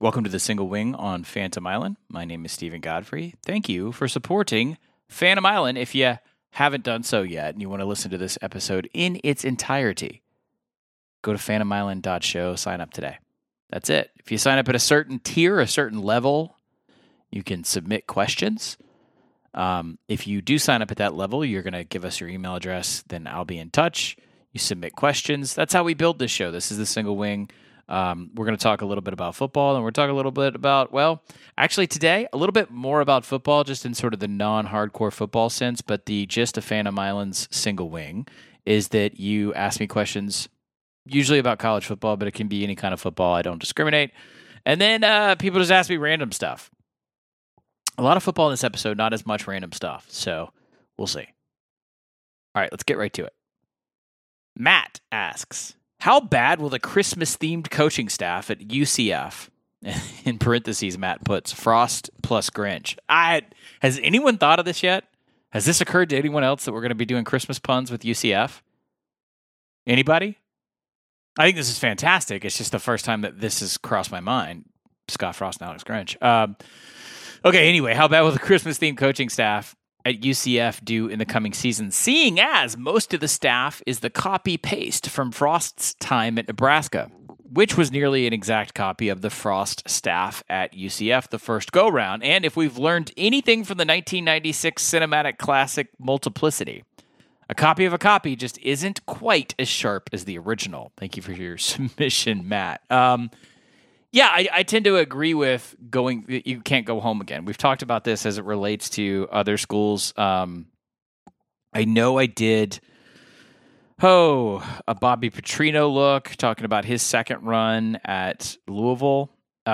Welcome to the Single Wing on Phantom Island. My name is Stephen Godfrey. Thank you for supporting Phantom Island. If you haven't done so yet and you want to listen to this episode in its entirety, go to phantomisland.show, sign up today. That's it. If you sign up at a certain tier, a certain level, you can submit questions. If you do sign up at that level, you're going to give us your email address, then I'll be in touch. You submit questions. That's how we build this show. This is the Single Wing. We're going to talk a little bit about football, and we're talking a little bit about, well, actually today, a little bit more about football, just in sort of the non-hardcore football sense, but the gist of Phantom Island's Single Wing is that you ask me questions, usually about college football, but it can be any kind of football. I don't discriminate. And then people just ask me random stuff. A lot of football in this episode, not as much random stuff, so we'll see. All right, let's get right to it. Matt asks, how bad will the Christmas-themed coaching staff at UCF, in parentheses, Matt puts, Frost plus Grinch. Has anyone thought of this yet? Has this occurred to anyone else that we're going to be doing Christmas puns with UCF? Anybody? I think this is fantastic. It's just the first time that this has crossed my mind. Scott Frost and Alex Grinch. Okay, anyway, how bad will the Christmas-themed coaching staff at UCF do in the coming season, seeing as most of the staff is the copy-paste from Frost's time at Nebraska, which was nearly an exact copy of the Frost staff at UCF the first go-round, and if we've learned anything from the 1996 cinematic classic Multiplicity, a copy of a copy just isn't quite as sharp as the original. Thank you for your submission, Matt. Yeah, I tend to agree with you can't go home again. We've talked about this as it relates to other schools. I know I did, a Bobby Petrino look, talking about his second run at Louisville.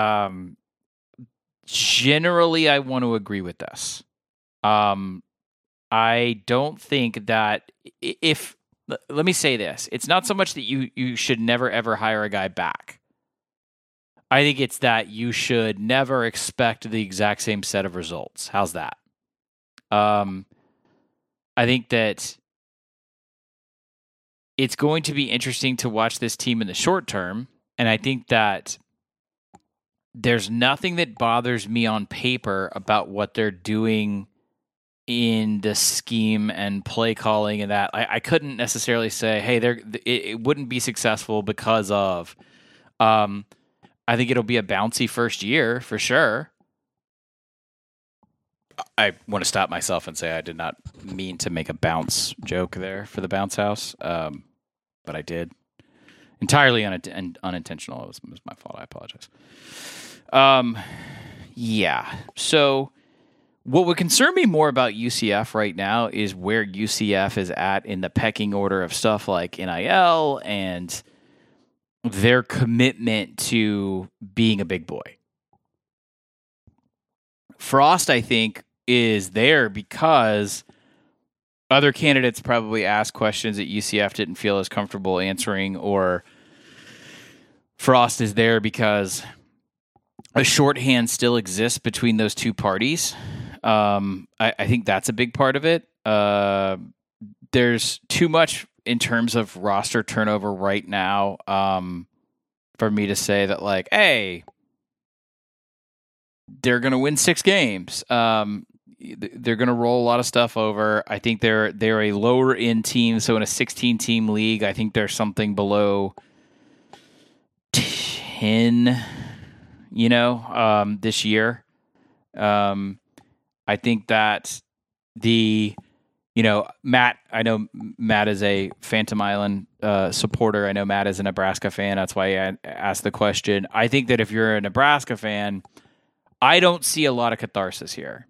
Generally, I want to agree with this. I don't think that let me say this. It's not so much that you should never, ever hire a guy back. I think it's that you should never expect the exact same set of results. How's that? I think that it's going to be interesting to watch this team in the short term, and I think that there's nothing that bothers me on paper about what they're doing in the scheme and play calling and that. I couldn't necessarily say, hey, it wouldn't be successful because of... I think it'll be a bouncy first year for sure. I want to stop myself and say I did not mean to make a bounce joke there for the bounce house, but I did. Entirely unintentional. It was my fault. I apologize. Yeah. So what would concern me more about UCF right now is where UCF is at in the pecking order of stuff like NIL and their commitment to being a big boy. Frost, I think, is there because other candidates probably asked questions that UCF didn't feel as comfortable answering, or Frost is there because a shorthand still exists between those two parties. I think that's a big part of it. There's too much in terms of roster turnover right now, for me to say that, like, hey, they're going to win 6 games. They're going to roll a lot of stuff over. I think they're a lower end team. So in a 16-team league, I think there's something below 10, this year. I think that Matt, I know Matt is a Phantom Island supporter. I know Matt is a Nebraska fan. That's why I asked the question. I think that if you're a Nebraska fan, I don't see a lot of catharsis here.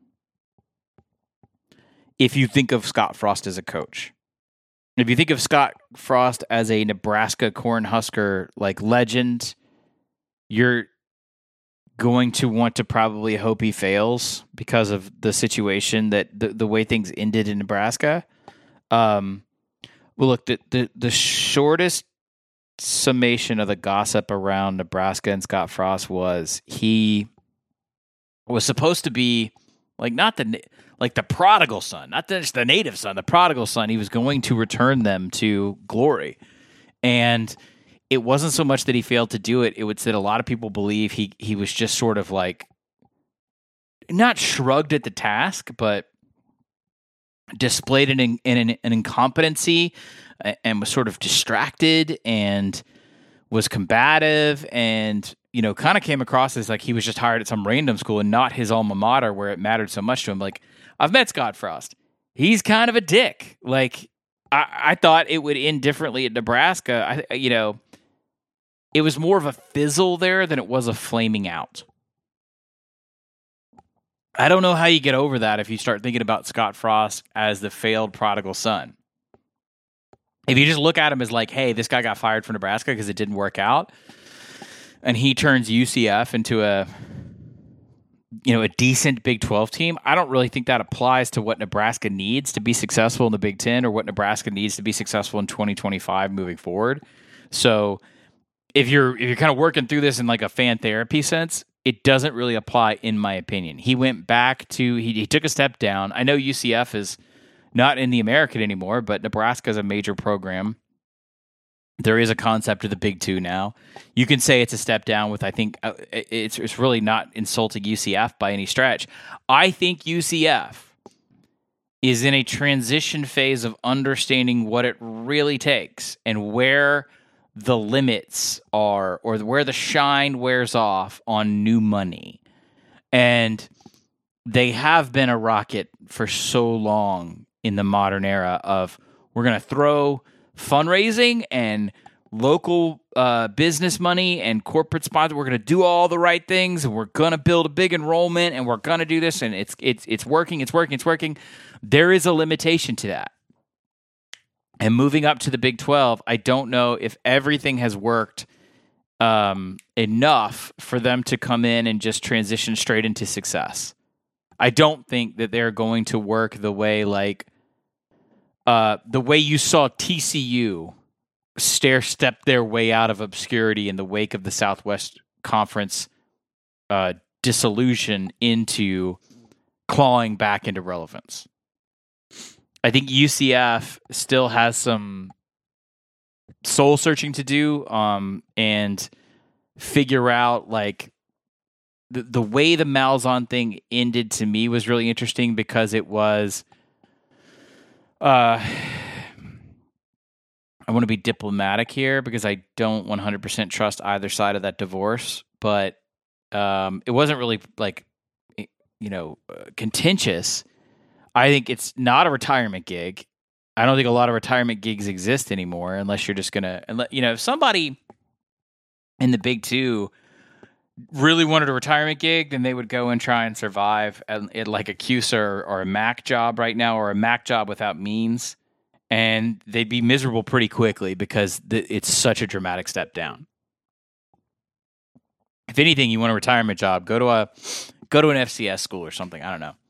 If you think of Scott Frost as a coach, if you think of Scott Frost as a Nebraska Cornhusker like legend, you're going to want to probably hope he fails because of the situation that the way things ended in Nebraska. Well, look, the shortest summation of the gossip around Nebraska and Scott Frost was he was supposed to be not the prodigal son, not just the native son, the prodigal son. He was going to return them to glory. And it wasn't so much that he failed to do it. It was that a lot of people believe he was just sort of like not shrugged at the task, but displayed an incompetency and was sort of distracted and was combative and, you know, kind of came across as like he was just hired at some random school and not his alma mater where it mattered so much to him. Like, I've met Scott Frost. He's kind of a dick. Like, I thought it would end differently at Nebraska. It was more of a fizzle there than it was a flaming out. I don't know how you get over that if you start thinking about Scott Frost as the failed prodigal son. If you just look at him as like, hey, this guy got fired from Nebraska because it didn't work out, and he turns UCF into a decent Big 12 team, I don't really think that applies to what Nebraska needs to be successful in the Big 10 or what Nebraska needs to be successful in 2025 moving forward. So if you're kind of working through this in like a fan therapy sense, it doesn't really apply, in my opinion. He went back to, he took a step down. I know UCF is not in the American anymore, but Nebraska is a major program. There is a concept of the Big Two now. You can say it's a step down with, I think, it's really not insulting UCF by any stretch. I think UCF is in a transition phase of understanding what it really takes and where the limits are, or where the shine wears off on new money. And they have been a rocket for so long in the modern era of, we're going to throw fundraising and local business money and corporate sponsors. We're going to do all the right things, and we're going to build a big enrollment, and we're going to do this, and it's working. There is a limitation to that. And moving up to the Big 12, I don't know if everything has worked enough for them to come in and just transition straight into success. I don't think that they're going to work the way you saw TCU stair-step their way out of obscurity in the wake of the Southwest Conference dissolution into clawing back into relevance. I think UCF still has some soul searching to do, and figure out like the way the Malzahn thing ended to me was really interesting because it was, I want to be diplomatic here because I don't 100% trust either side of that divorce, but it wasn't really like, contentious. I think it's not a retirement gig. I don't think a lot of retirement gigs exist anymore unless you're just going to, if somebody in the Big Two really wanted a retirement gig, then they would go and try and survive at like a CUSA or a MAC job right now, or a MAC job without means. And they'd be miserable pretty quickly because it's such a dramatic step down. If anything, you want a retirement job, go to an FCS school or something. I don't know.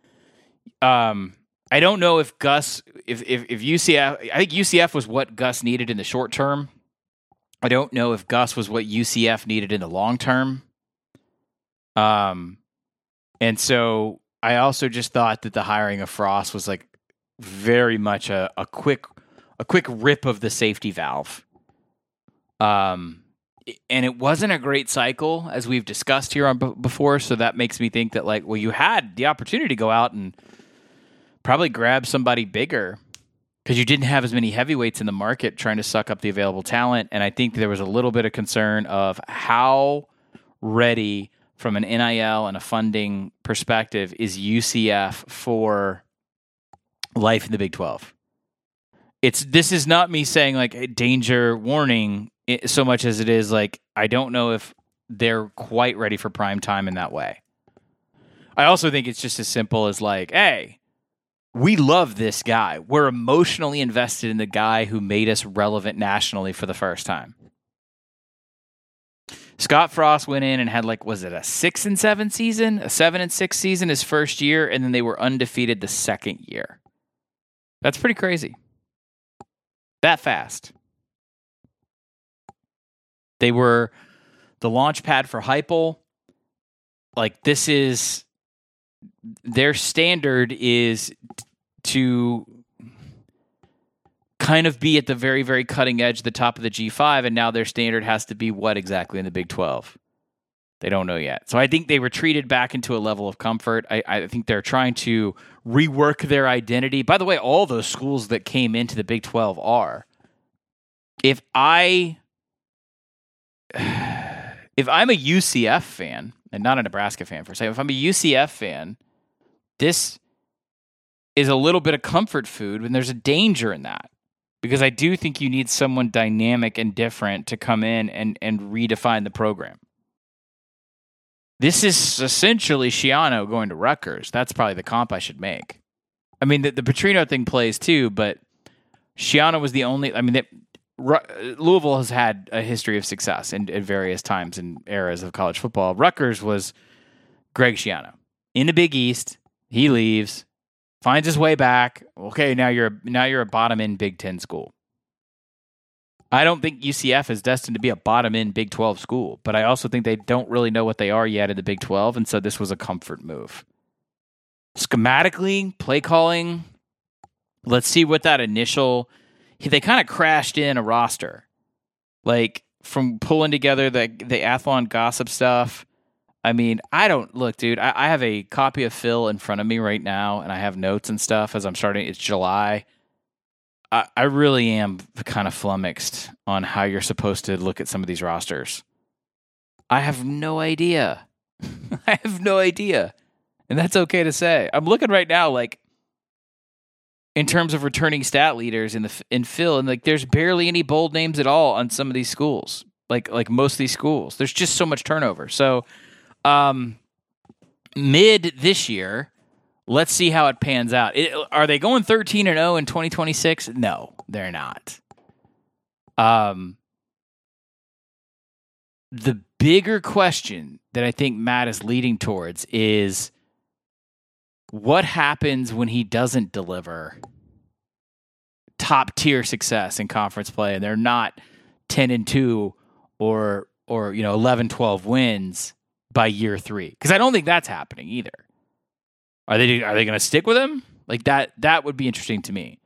I don't know if UCF, I think UCF was what Gus needed in the short term. I don't know if Gus was what UCF needed in the long term. And so I also just thought that the hiring of Frost was like very much a quick rip of the safety valve. And it wasn't a great cycle, as we've discussed here before. So that makes me think that, like, well, you had the opportunity to go out and probably grab somebody bigger because you didn't have as many heavyweights in the market trying to suck up the available talent. And I think there was a little bit of concern of how ready from an NIL and a funding perspective is UCF for life in the Big 12. This is not me saying like danger warning so much as it is like, I don't know if they're quite ready for prime time in that way. I also think it's just as simple as like, hey, we love this guy. We're emotionally invested in the guy who made us relevant nationally for the first time. Scott Frost went in and had like, was it a 6-7 season, a 7-6 season his first year, and then they were undefeated the second year. That's pretty crazy. That fast. They were the launch pad for Heupel. Like, this is their standard is to kind of be at the very, very cutting edge, the top of the G5, and now their standard has to be what exactly in the Big 12? They don't know yet. So I think they retreated back into a level of comfort. I think they're trying to rework their identity. By the way, all those schools that came into the Big 12 are. If I'm a UCF fan, and not a Nebraska fan for a second, if I'm a UCF fan, this is a little bit of comfort food when there's a danger in that. Because I do think you need someone dynamic and different to come in and redefine the program. This is essentially Schiano going to Rutgers. That's probably the comp I should make. I mean, the Petrino thing plays too, but Schiano was the only... I mean, Louisville has had a history of success at various times and eras of college football. Rutgers was Greg Schiano. In the Big East, he leaves, finds his way back. Okay, now you're a bottom-end Big Ten school. I don't think UCF is destined to be a bottom-end Big 12 school, but I also think they don't really know what they are yet in the Big 12, and so this was a comfort move. Schematically, play calling, let's see what that initial... They kind of crashed in a roster. Like, from pulling together the Athlon gossip stuff. I mean, look, dude, I have a copy of Phil in front of me right now, and I have notes and stuff as I'm starting. It's July. I really am kind of flummoxed on how you're supposed to look at some of these rosters. I have no idea. I have no idea. And that's okay to say. I'm looking right now, like, in terms of returning stat leaders in Phil, and like there's barely any bold names at all on some of these schools. Like most of these schools. There's just so much turnover. So mid this year, let's see how it pans out. Are they going 13-0 in 2026? No, they're not. The bigger question that I think Matt is leading towards is what happens when he doesn't deliver top tier success in conference play and they're not 10-2 or 11-12 wins by year 3? Because I don't think that's happening either. Are they going to stick with him? Like that would be interesting to me.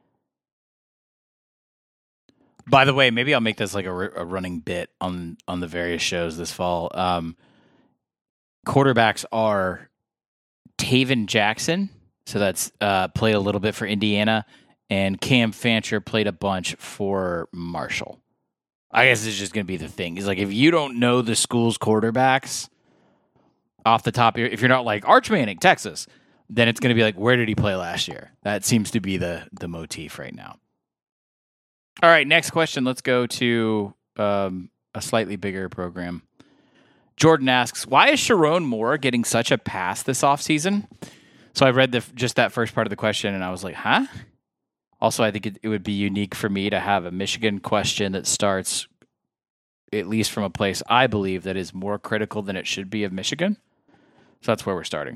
By the way, maybe I'll make this like a running bit on the various shows this fall. Quarterbacks are Taven Jackson, so that's played a little bit for Indiana, and Cam Fancher played a bunch for Marshall. I guess it's just going to be the thing. It's like if you don't know the school's quarterbacks off the top of if you're not like Arch Manning, Texas, then it's going to be like, where did he play last year? That seems to be the motif right now. All right, next question. Let's go to a slightly bigger program. Jordan asks, why is Sharon Moore getting such a pass this offseason? So I read just that first part of the question, and I was like, huh? Also, I think it would be unique for me to have a Michigan question that starts, at least from a place I believe that is more critical than it should be of Michigan. So that's where we're starting.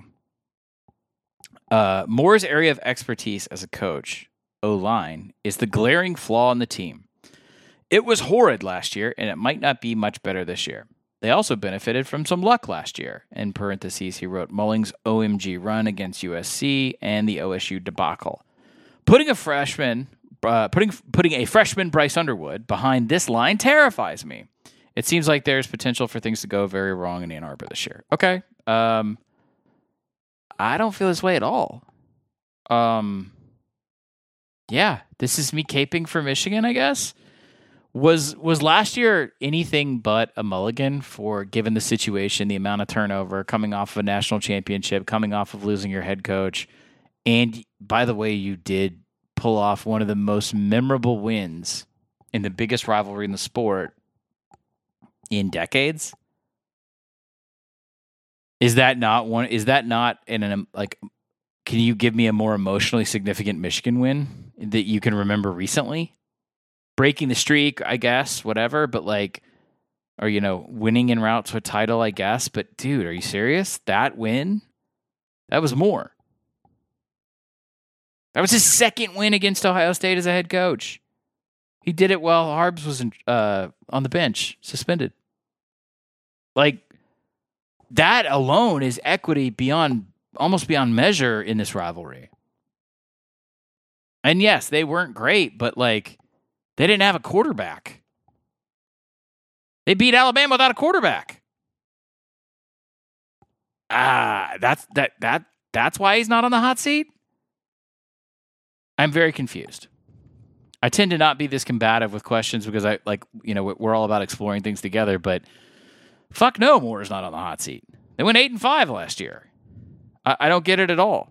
Moore's area of expertise as a coach, O-line, is the glaring flaw in the team. It was horrid last year, and it might not be much better this year. They also benefited from some luck last year. In parentheses, he wrote Mullings' OMG run against USC and the OSU debacle. Putting a freshman Bryce Underwood behind this line terrifies me. It seems like there's potential for things to go very wrong in Ann Arbor this year. Okay. I don't feel this way at all. Yeah, this is me caping for Michigan, I guess. Was last year anything but a mulligan for, given the situation, the amount of turnover, coming off of a national championship, coming off of losing your head coach? And by the way, you did pull off one of the most memorable wins in the biggest rivalry in the sport in decades. Is that not one? Is that not like? Can you give me a more emotionally significant Michigan win that you can remember recently? Breaking the streak, I guess, whatever. But like, or winning en route to a title, I guess. But dude, are you serious? That win, that was more. That was his second win against Ohio State as a head coach. He did it while Harbs was on the bench, suspended. Like, that alone is equity almost beyond measure in this rivalry. And yes, they weren't great, but like, They didn't have a quarterback. They beat Alabama without a quarterback. That's why he's not on the hot seat? I'm very confused. I tend to not be this combative with questions because we're all about exploring things together, but fuck no, Moore is not on the hot seat. They went 8-5 last year. I don't get it at all.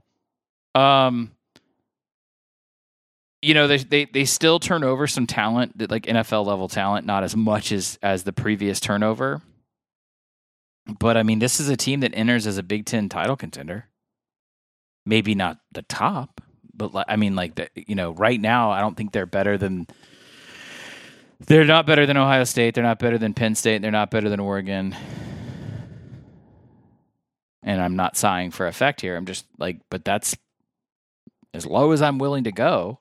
They still turn over some talent, like NFL level talent, not as much as the previous turnover. But I mean, this is a team that enters as a Big Ten title contender. Maybe not the top, but right now, I don't think they're better than. They're not better than Ohio State. They're not better than Penn State. They're not better than Oregon. And I'm not sighing for effect here. I'm just but that's as low as I'm willing to go.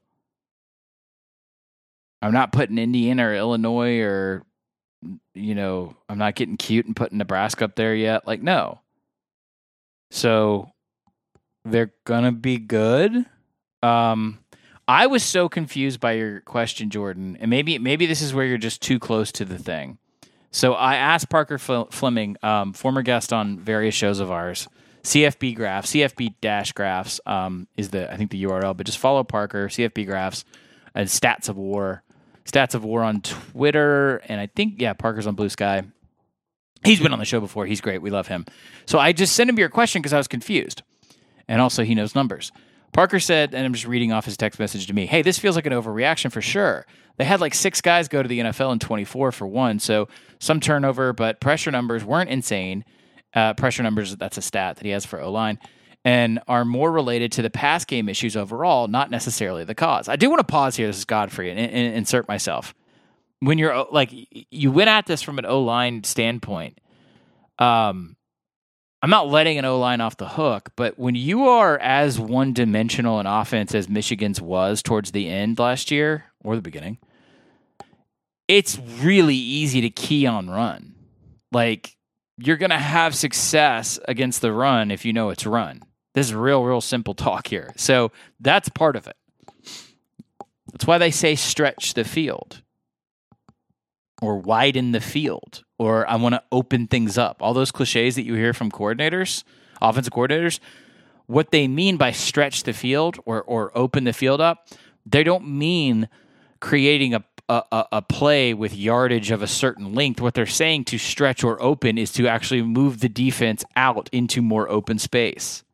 I'm not putting Indiana or Illinois or, I'm not getting cute and putting Nebraska up there yet. No. So they're going to be good. I was so confused by your question, Jordan, and maybe this is where you're just too close to the thing. So I asked Parker Fleming, former guest on various shows of ours, CFB Graphs, CFB-Graphs is I think the URL, but just follow Parker, CFB Graphs, and Stats of War on Twitter, and I think, Parker's on Blue Sky. He's been on the show before. He's great. We love him. So I just sent him your question because I was confused. And also, he knows numbers. Parker said, and I'm just reading off his text message to me, hey, this feels like an overreaction for sure. They had 6 guys go to the NFL in 24 for one, so some turnover, but pressure numbers weren't insane. Pressure numbers, that's a stat that he has for O-line, and are more related to the pass game issues overall, not necessarily the cause. I do want to pause here. This is Godfrey, and insert myself. When you're you went at this from an O-line standpoint, I'm not letting an O-line off the hook, but when you are as one-dimensional an offense as Michigan's was towards the end last year, or the beginning, it's really easy to key on run. You're going to have success against the run if you know it's run. This is real simple talk here. So that's part of it. That's why they say stretch the field or widen the field or I want to open things up. All those cliches that you hear from coordinators, offensive coordinators, what they mean by stretch the field or open the field up, they don't mean creating a play with yardage of a certain length. What they're saying to stretch or open is to actually move the defense out into more open space.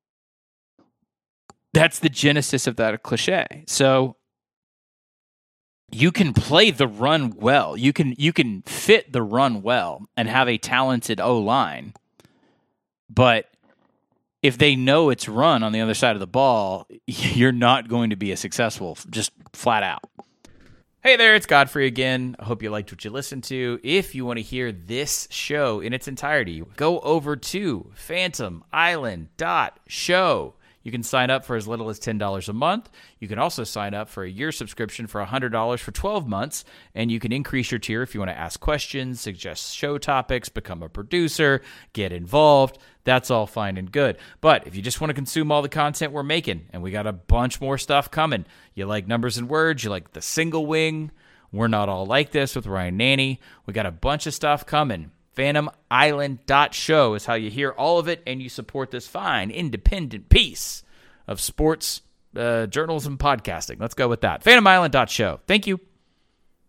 That's the genesis of that cliche. So you can play the run well. You can fit the run well and have a talented O-line. But if they know it's run on the other side of the ball, you're not going to be as successful, just flat out. Hey there, it's Godfrey again. I hope you liked what you listened to. If you want to hear this show in its entirety, go over to phantomisland.show. You can sign up for as little as $10 a month. You can also sign up for a year subscription for $100 for 12 months, and you can increase your tier if you want to ask questions, suggest show topics, become a producer, get involved. That's all fine and good. But if you just want to consume all the content we're making, and we got a bunch more stuff coming, you like Numbers and Words, you like The Single Wing, We're Not All Like This with Ryan Nanny, we got a bunch of stuff coming. PhantomIsland.show is how you hear all of it, and you support this fine, independent piece of sports journalism podcasting. Let's go with that. PhantomIsland.show. Thank you.